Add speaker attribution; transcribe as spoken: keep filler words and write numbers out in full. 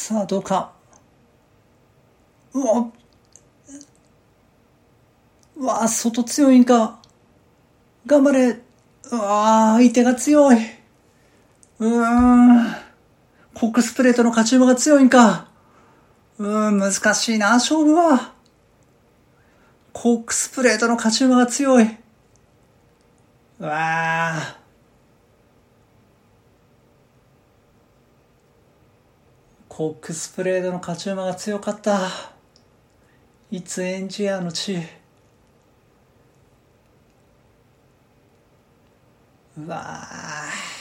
Speaker 1: さあどうか。うわうわ外強いんか。頑張れ。うわ相手が強い。うーんコックスプレートの勝ち馬が強いんか。うーん難しいな勝負は。コックスプレートの勝ち馬が強い。うわーコックスプレートの勝ち馬が強かった。いつエンジニアの地。うわー